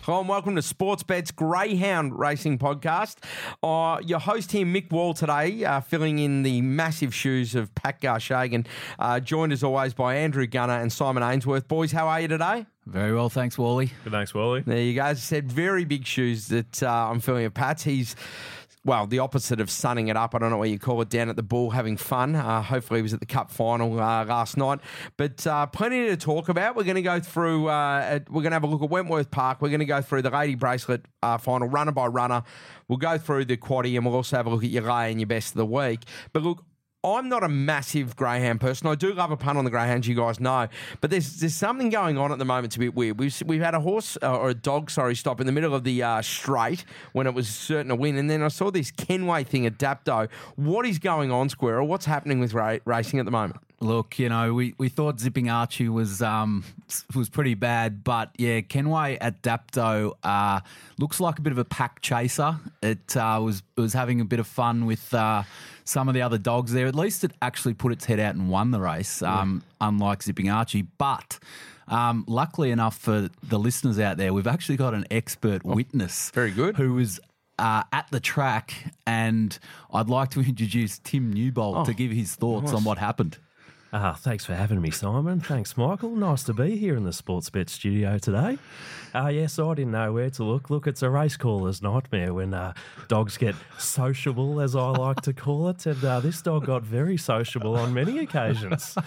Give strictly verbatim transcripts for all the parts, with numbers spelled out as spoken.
Hello and welcome to Sportsbet's Greyhound Racing Podcast. Uh, your host here, Mick Wall, today, uh, filling in the massive shoes of Pat Garshagan, uh, joined as always by Andrew Gunner and Simon Ainsworth. Boys, how are you today? Very well, thanks, Wally. Good, thanks, Wally. There you go. As I said, very big shoes that uh, I'm filling of Pat's. He's... Well, the opposite of sunning it up. I don't know what you call it, down at the Bull, having fun. Uh, hopefully he was at the Cup final uh, last night. But uh, plenty to talk about. We're going to go through, uh, at, we're going to have a look at Wentworth Park. We're going to go through the Lady Bracelet uh, final, runner by runner. We'll go through the quaddie and we'll also have a look at your lay and your best of the week. But look, I'm not a massive greyhound person. I do love a punt on the greyhounds, you guys know. But there's there's something going on at the moment. It's a bit weird. We've we've had a horse uh, or a dog, sorry, stop in the middle of the uh, straight when it was certain to win, and then I saw this Kenway thing at Dapto. What is going on, Squirrel? What's happening with ra- racing at the moment? Look, you know, we, we thought Zipping Archie was um was pretty bad, but yeah, Kenway at Dapto uh, looks like a bit of a pack chaser. It uh, was was having a bit of fun with uh, some of the other dogs there. At least it actually put its head out and won the race, um, yeah. unlike Zipping Archie. But um, luckily enough for the listeners out there, we've actually got an expert oh, witness. Very good. Who was Uh, at the track, and I'd like to introduce Tim Newbold oh, to give his thoughts nice. on what happened. Ah, thanks for having me, Simon. Thanks, Michael. Nice to be here in the Sportsbet studio today. Uh, yes, I didn't know where to look. Look, it's a race caller's nightmare when uh, dogs get sociable, as I like to call it. And uh, this dog got very sociable on many occasions.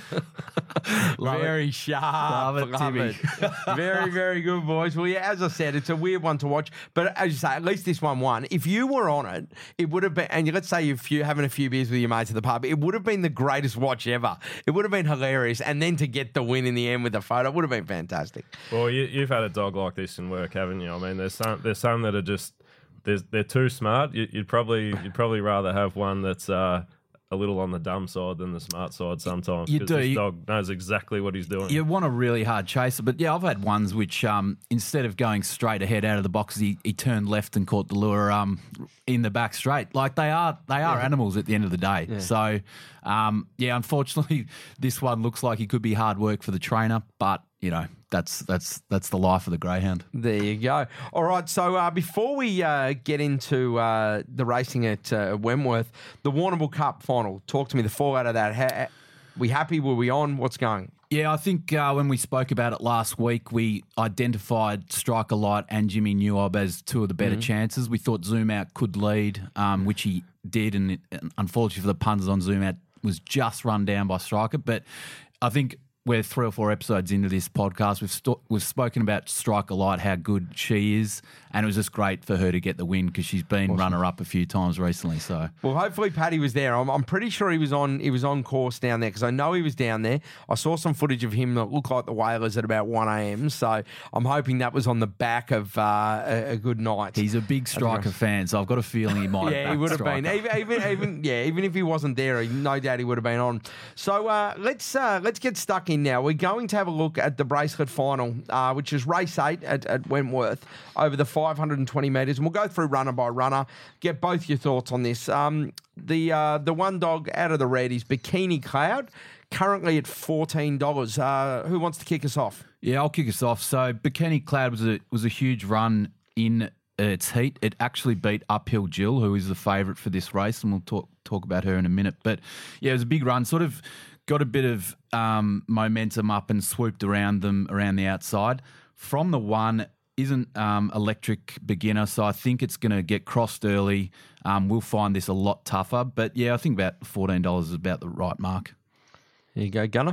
Very sharp. Love it, Love Timmy. it. Very, very good, boys. Well, yeah, as I said, it's a weird one to watch. But as you say, at least this one won. If you were on it, it would have been, and let's say you're having a few beers with your mates at the pub, it would have been the greatest watch ever. It would have been hilarious. And then to get the win in the end with the photo would have been fantastic. Well, you, you've had a dog like this in work, haven't you? I mean, there's some there's some that are just there's, they're too smart. You, you'd probably you'd probably rather have one that's uh, a little on the dumb side than the smart side sometimes. You do. This You, dog knows exactly what he's doing. you want a really hard chaser, but yeah, I've had ones which um, instead of going straight ahead out of the boxes, he, he turned left and caught the lure um, in the back straight. Like they are they are yeah. animals at the end of the day. Yeah. So um, yeah, unfortunately, this one looks like he could be hard work for the trainer, but you know. That's that's that's the life of the greyhound. There you go. All right, so uh, before we uh, get into uh, the racing at uh, Wentworth, the Warrnambool Cup final, talk to me, the fallout of that. Ha- we happy? Were we on? What's going? Yeah, I think uh, when we spoke about it last week, we identified Striker Light and Jimmy Newhob as two of the better mm-hmm. chances. We thought Zoom Out could lead, um, which he did, and it, unfortunately for the punters on Zoom Out, was just run down by Striker. But I think we're three or four episodes into this podcast. We've st- we've spoken about Striker Light, how good she is, and it was just great for her to get the win because she's been awesome. runner-up a few times recently. So, well, hopefully Paddy was there. I'm, I'm pretty sure he was on he was on course down there because I know he was down there. I saw some footage of him that looked like the Whalers at about one a.m. So I'm hoping that was on the back of uh, a, a good night. He's a big Striker fan, so I've got a feeling he might. yeah, have he would have Striker. been. Even, even, even yeah, even if he wasn't there, no doubt he would have been on. So uh, let's uh, let's get stuck in now. We're going to have a look at the bracelet final, uh, which is race eight at, at Wentworth over the five hundred twenty metres. And we'll go through runner by runner, get both your thoughts on this. Um, the uh, the one dog out of the red is Bikini Cloud, currently at fourteen dollars. Uh, who wants to kick us off? Yeah, I'll kick us off. So Bikini Cloud was a was a huge run in its heat. It actually beat Uphill Jill, who is the favourite for this race, and we'll talk talk about her in a minute. But yeah, it was a big run, sort of got a bit of um, momentum up and swooped around them around the outside. From the one, isn't um, Electric Beginner, so I think it's going to get crossed early. Um, we'll find this a lot tougher. But yeah, I think about fourteen dollars is about the right mark. There you go, Gunner.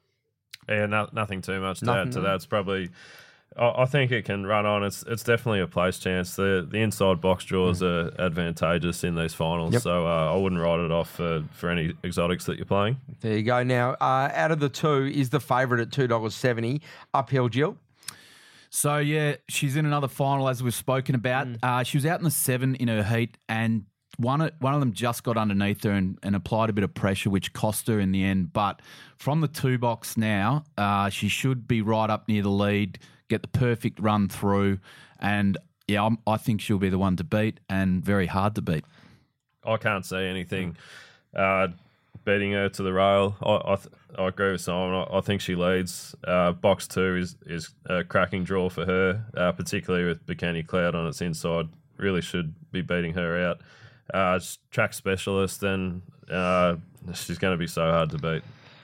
Yeah, no, nothing too much to Nothing add to that. It's probably... I think it can run on. It's it's definitely a place chance. The the inside box draws mm. are advantageous in these finals, yep. so uh, I wouldn't write it off for, for any exotics that you're playing. There you go. Now, uh, out of the two, is the favourite at two dollars seventy, Uphill Jill? So, yeah, she's in another final, as we've spoken about. Mm. Uh, she was out in the seven in her heat, and one, one of them just got underneath her and, and applied a bit of pressure, which cost her in the end. But from the two box now, uh, she should be right up near the lead, get the perfect run through, and yeah, I'm, I think she'll be the one to beat and very hard to beat. I can't see anything uh, beating her to the rail. I I, th- I agree with Simon. I, I think she leads. Uh, box two is is a cracking draw for her, uh, particularly with Bikini Cloud on its inside. Really should be beating her out. Uh, track specialist, and uh, she's going to be so hard to beat.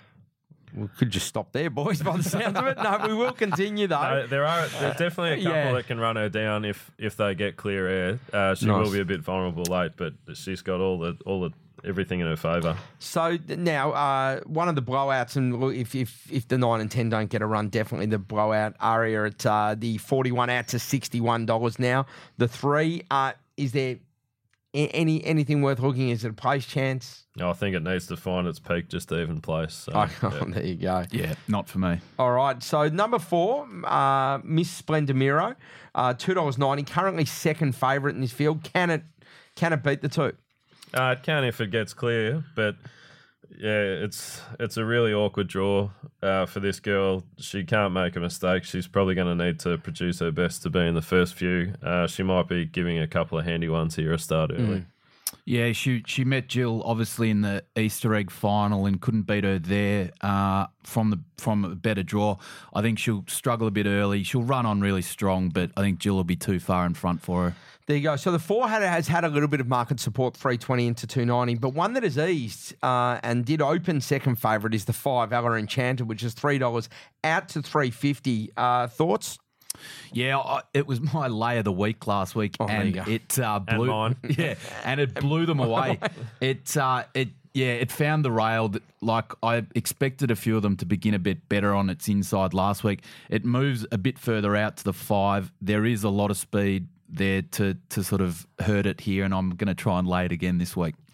We could just stop there, boys, by the sounds of it. No, we will continue, though. No, there are there's definitely a couple Yeah. that can run her down if, if they get clear air. Uh, she Nice. will be a bit vulnerable late, but she's got all the all the everything in her favour. So now, uh, one of the blowouts, and look, if, if if the nine and ten don't get a run, definitely the blowout area at uh, the forty-one out to sixty-one dollars now. The three, uh, is there a- any anything worth looking? Is it a place chance? I think it needs to find its peak just to even place. So, Oh, yeah. there you go. Yeah, not for me. All right, so number four, uh, Miss Splendimiro, uh, two dollars ninety, currently second favourite in this field. Can it can it beat the two? Uh, it can if it gets clear, but yeah, it's it's a really awkward draw uh, for this girl. She can't make a mistake. She's probably going to need to produce her best to be in the first few. Uh, she might be giving a couple of handy ones here a start early. Mm. Yeah, she she met Jill obviously in the Easter egg final and couldn't beat her there uh, from the from a better draw. I think she'll struggle a bit early. She'll run on really strong, but I think Jill will be too far in front for her. There you go. So the four had, has had a little bit of market support, three twenty into two ninety, but one that has eased uh, and did open second favourite is the five, Ella Enchanted, which is three dollars out to three fifty. Uh, thoughts? Yeah, I, it was my lay of the week last week, Oh, there and you go. it uh, And blew. mine. Yeah, and it blew them away. It uh, it yeah, it found the rail that, like I expected a few of them to begin a bit better on its inside last week. It moves a bit further out to the five. There is a lot of speed there to to sort of hurt it here, and I'm going to try and lay it again this week.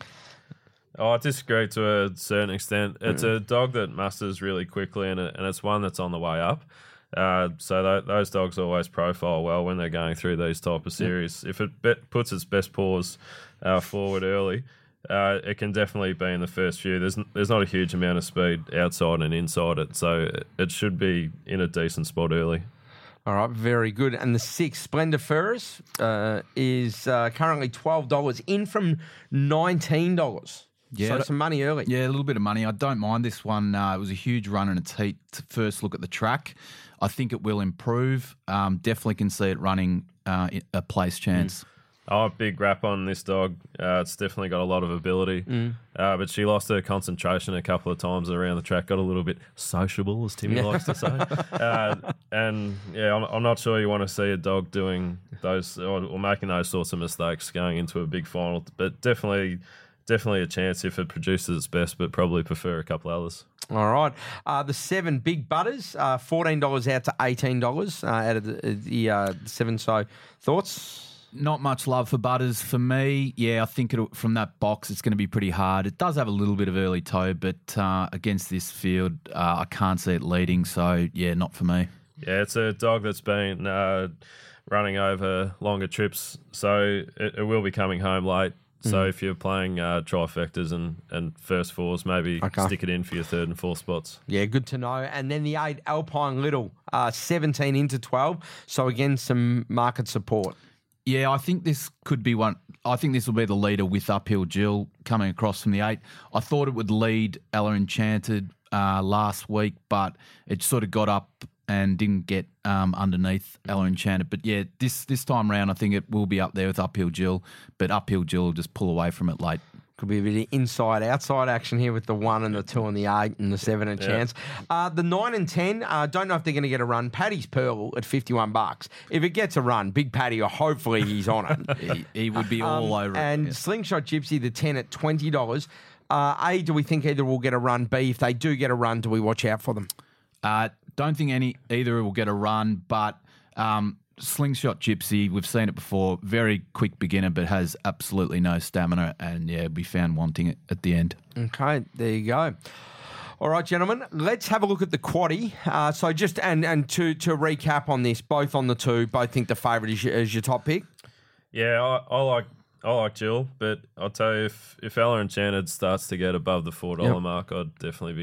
Oh, I disagree to a certain extent. It's a dog that musters really quickly, and, it, and it's one that's on the way up. Uh, so th- those dogs always profile well when they're going through these type of series. If it be- puts its best paws uh, forward early, uh, it can definitely be in the first few. There's n- there's not a huge amount of speed outside and inside it, so it, it should be in a decent spot early. All right, very good. And the six, Splendor Ferris, uh, is uh, currently twelve dollars, in from nineteen dollars. Yeah, so that- some money early. Yeah, a little bit of money. I don't mind this one. Uh, it was a huge run in its heat. To first look at the track, I think it will improve. Um, definitely can see it running uh, a place chance. Oh, big rap on this dog. Uh, it's definitely got a lot of ability. Uh, but she lost her concentration a couple of times around the track, got a little bit sociable, as Timmy likes to say. Uh, and yeah, I'm, I'm not sure you want to see a dog doing those or, or making those sorts of mistakes going into a big final. But definitely, definitely a chance if it produces its best, but probably prefer a couple others. All right. Uh, the seven, Big Butters, uh, fourteen dollars out to eighteen dollars uh, out of the, the uh, seven. So thoughts? Not much love for Butters for me. Yeah, I think it'll, from that box it's going to be pretty hard. It does have a little bit of early toe, but uh, against this field, uh, I can't see it leading. So, yeah, not for me. Yeah, it's a dog that's been uh, running over longer trips, so it, it will be coming home late. So if you're playing uh, trifectas and, and first fours, maybe Okay. stick it in for your third and fourth spots. Yeah, good to know. And then the eight, Alpine Little, uh, seventeen into twelve. So again, some market support. Yeah, I think this could be one. I think this will be the leader with Uphill Jill coming across from the eight. I thought it would lead Ella Enchanted uh, last week, but it sort of got up and didn't get um, underneath Ella Enchanted. But yeah, this this time round, I think it will be up there with Uphill Jill, but Uphill Jill will just pull away from it late. Could be a bit of inside outside action here with the one and the two and the eight and the seven a chance. Uh, the nine and ten, uh, don't know if they're going to get a run. Paddy's Pearl at fifty-one bucks. If it gets a run, Big Paddy, or hopefully he's on it. He, he would be all Um, over and it. Yeah. Slingshot Gypsy, the ten at twenty dollars. Uh, a, do we think either will get a run? B, if they do get a run, do we watch out for them? Uh, don't think any either will get a run, but um, Slingshot Gypsy, we've seen it before, very quick beginner, but has absolutely no stamina, and yeah, be found wanting it at the end. Okay, there you go. All right, gentlemen, let's have a look at the quaddie. Uh, so just and and to to recap on this, both on the two, both think the favourite is your, is your top pick. Yeah, I, I like I like Jill, but I'll tell you, if, if Ella Enchanted starts to get above the four dollar Yep. mark, I'd definitely be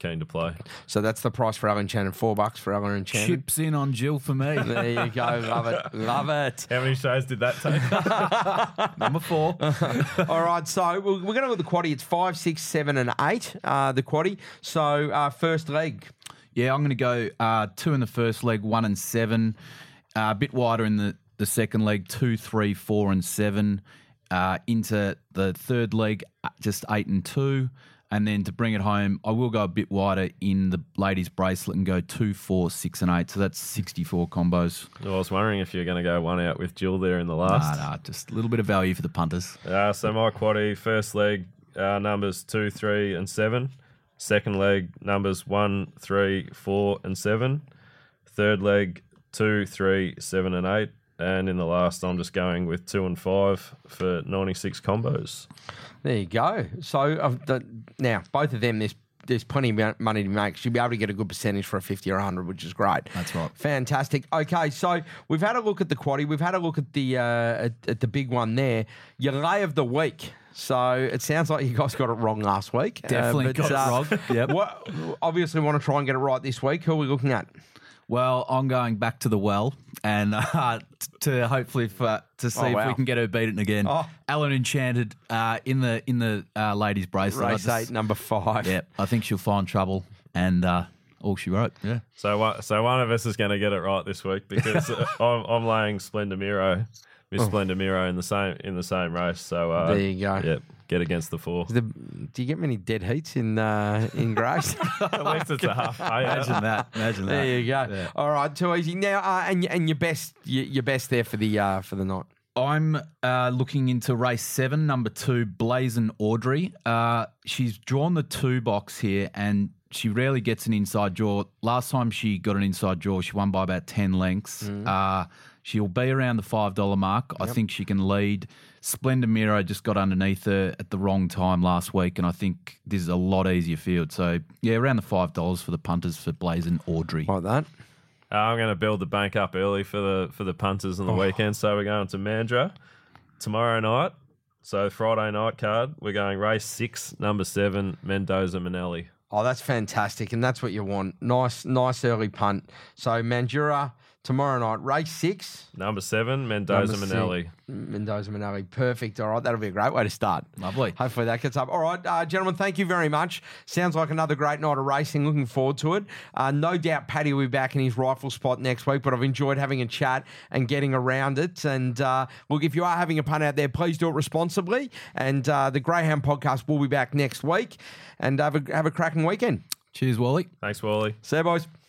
keen to play. So that's the price for Alan Shannon. Four bucks for Alan and Shannon. Chips in on Jill for me. There you go. Love it. Love it. How many shows did that take? Number four. All right, so we're, we're going to look at the quaddie. It's five, six, seven, and eight, uh, the quaddie. So uh, first leg. Yeah, I'm going to go uh, two in the first leg, one and seven. Uh, a bit wider in the, the second leg, two, three, four, and seven. Uh, into the third leg, just eight and two. And then to bring it home, I will go a bit wider in the ladies' bracelet and go two, four, six, and eight. So that's sixty-four combos. I was wondering if you're going to go one out with Jill there in the last. Nah, nah, just a little bit of value for the punters. Uh, so my quaddie, first leg, uh, numbers two, three, and seven. Second leg, numbers one, three, four, and seven. Third leg, two, three, seven, and eight. And in the last, I'm just going with two and five for ninety-six combos. There you go. So uh, the, now, both of them, there's there's plenty of money to make. You'll be able to get a good percentage for a fifty or a hundred, which is great. That's right. Fantastic. Okay, so we've had a look at the quaddie. We've had a look at the uh, at, at the big one there. Your lay of the week. So it sounds like you guys got it wrong last week. Definitely uh, but, got it uh, wrong. Yep. What, obviously want to try and get it right this week. Who are we looking at? Well, I'm going back to the well and uh, t- to hopefully for, to see Oh, if wow. we can get her beaten again. Oh. Alan Enchanted uh, in the in the uh, ladies' bracelet. I Race just- eight, number five. Yeah, I think she'll find trouble, and uh, all she wrote. Yeah, So one, so one of us is going to get it right this week because uh, I'm, I'm laying Splendor Miro, Miss Oh. Splendor Miro in the same in the same race. So uh, There you go. Yep, get against the four. The, do you get many dead heats in uh, in Grace? At least it's a half. I, imagine that. Imagine that. There you go. Yeah. All right, too easy now. Uh, and and your best, your, your best there for the uh, for the night. I'm uh, looking into race seven, number two, Blazin' Audrey. Uh, she's drawn the two box here, and she rarely gets an inside draw. Last time she got an inside draw, she won by about ten lengths. Uh, she'll be around the five dollar mark. I think she can lead. Splendor Miro just got underneath her at the wrong time last week, and I think this is a lot easier field. So, yeah, around the five dollars for the punters for Blazin' Audrey. Like that. Uh, I'm going to build the bank up early for the for the punters on the Oh. weekend. So we're going to Mandurah tomorrow night. So Friday night card, we're going race six, number seven, Mendoza Manelli. Oh, that's fantastic, and that's what you want. Nice, nice early punt. So Mandurah tomorrow night, race six. Number seven, Mendoza Number Manelli. six, Mendoza Manelli. Perfect. All right, that'll be a great way to start. Lovely. Hopefully that gets up. All right, uh, gentlemen, thank you very much. Sounds like another great night of racing. Looking forward to it. Uh, no doubt Paddy will be back in his rifle spot next week, but I've enjoyed having a chat and getting around it. And uh, look, if you are having a punt out there, please do it responsibly. And uh, the Greyhound podcast will be back next week. And have a, have a cracking weekend. Cheers, Wally. Thanks, Wally. See you, boys.